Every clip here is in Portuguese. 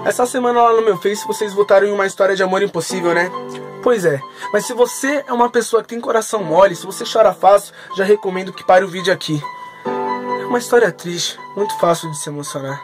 Essa semana lá no meu Face vocês votaram em uma história de amor impossível, né? Pois é, mas se você é uma pessoa que tem coração mole, se você chora fácil, já recomendo que pare o vídeo aqui. É uma história triste, muito fácil de se emocionar.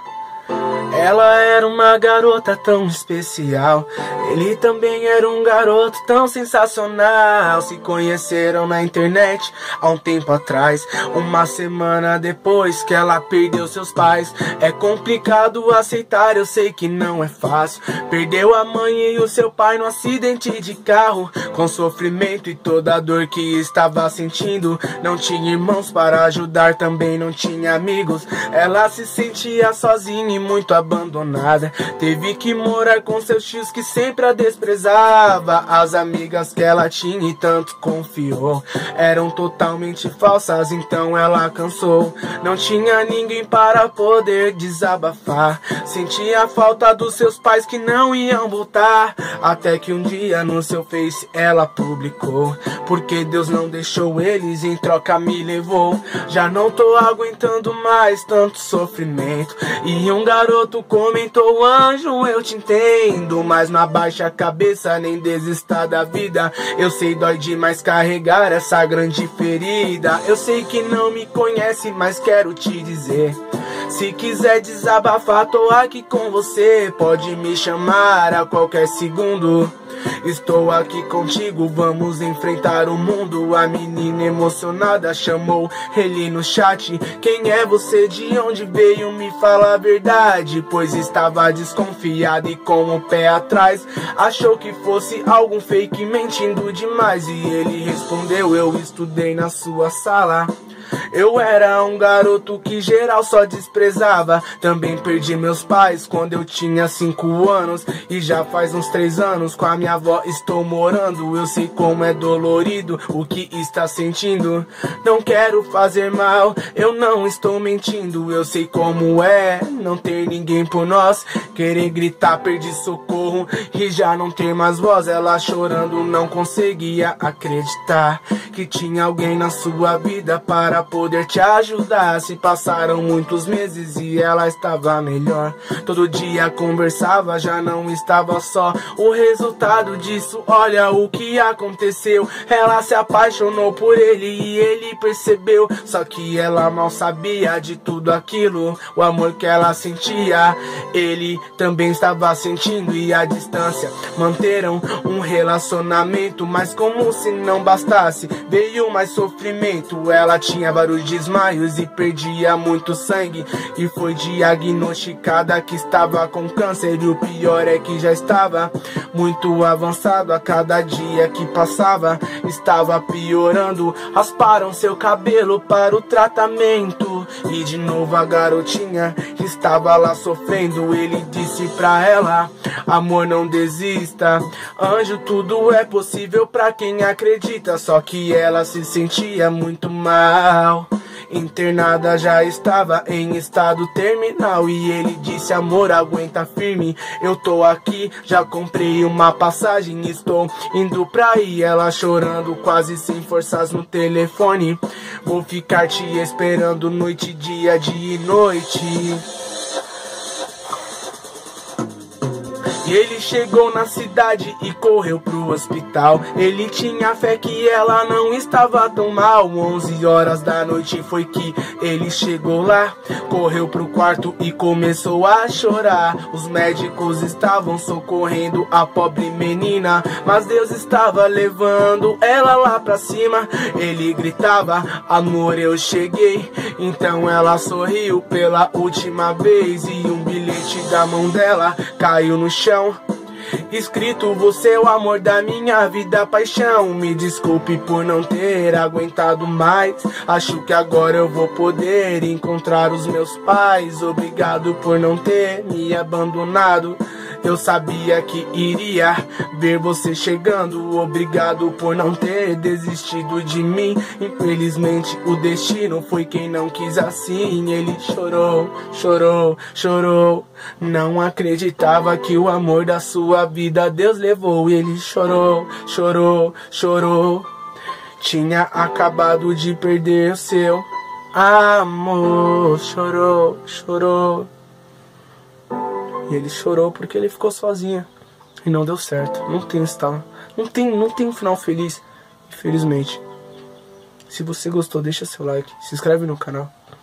Ela era uma garota tão especial, ele também era um garoto tão sensacional. Se conheceram na internet há um tempo atrás, uma semana depois que ela perdeu seus pais. É complicado aceitar, eu sei que não é fácil. Perdeu a mãe e o seu pai no acidente de carro, com sofrimento e toda a dor que estava sentindo. Não tinha irmãos para ajudar, também não tinha amigos. Ela se sentia sozinha e muito abandonada. Teve que morar com seus tios que sempre a desprezava. As amigas que ela tinha e tanto confiou eram totalmente falsas, então ela cansou. Não tinha ninguém para poder desabafar. Sentia a falta dos seus pais que não iam voltar. Até que um dia no seu Face ela publicou: porque Deus não deixou eles, em troca me levou. Já não tô aguentando mais tanto sofrimento. E um garoto comentou: anjo, eu te entendo, mas não abaixa a cabeça nem desista da vida. Eu sei, dói demais carregar essa grande ferida. Eu sei que não me conhece, mas quero te dizer: se quiser desabafar, tô aqui com você. Pode me chamar a qualquer segundo. Estou aqui contigo, vamos enfrentar o mundo. A menina emocionada chamou ele no chat: quem é você, de onde veio, me fala a verdade. Pois estava desconfiada e com o pé atrás, achou que fosse algum fake mentindo demais. E ele respondeu: eu estudei na sua sala. Eu era um garoto que geral só desprezava. Também perdi meus pais quando eu tinha 5 anos. E já faz uns 3 anos com a minha avó estou morando. Eu sei como é dolorido o que está sentindo. Não quero fazer mal, eu não estou mentindo. Eu sei como é não ter ninguém por nós. Querer gritar, pedir socorro e já não ter mais voz. Ela chorando não conseguia acreditar que tinha alguém na sua vida para poder te ajudar. Se passaram muitos meses e ela estava melhor. Todo dia conversava, já não estava só. O resultado disso, olha o que aconteceu. Ela se apaixonou por ele e ele percebeu. Só que ela mal sabia de tudo aquilo. O amor que ela sentia, ele também estava sentindo. E a distância manteram um relacionamento, mas como se não bastasse, veio mais sofrimento. Ela tinha vários desmaios e perdia muito sangue, e foi diagnosticada que estava com câncer. E o pior é que já estava muito avançado. A cada dia que passava estava piorando. Rasparam seu cabelo para o tratamento e de novo a garotinha estava lá sofrendo. Ele disse pra ela: amor, não desista, anjo, tudo é possível pra quem acredita. Só que ela se sentia muito mal. Internada, já estava em estado terminal. E ele disse: amor, aguenta firme, eu tô aqui, já comprei uma passagem, estou indo pra aí. Ela chorando, quase sem forças no telefone: vou ficar te esperando noite, dia, dia e noite. E ele chegou na cidade e correu pro hospital. Ele tinha fé que ela não estava tão mal. 11 horas da noite foi que ele chegou lá. Correu pro quarto e começou a chorar. Os médicos estavam socorrendo a pobre menina, mas Deus estava levando ela lá pra cima. Ele gritava: amor, eu cheguei. Então ela sorriu pela última vez e um bilhete da mão dela caiu no chão, escrito: você é o amor da minha vida, paixão. Me desculpe por não ter aguentado mais. Acho que agora eu vou poder encontrar os meus pais. Obrigado por não ter me abandonado. Eu sabia que iria ver você chegando. Obrigado por não ter desistido de mim. Infelizmente o destino foi quem não quis assim. Ele chorou, chorou, chorou. Não acreditava que o amor da sua vida Deus levou. Ele chorou, chorou, chorou. Tinha acabado de perder o seu amor. Chorou, chorou. E ele chorou porque ele ficou sozinho. E não deu certo. Não tem estalo. Não tem um final feliz. Infelizmente. Se você gostou, deixa seu like. Se inscreve no canal.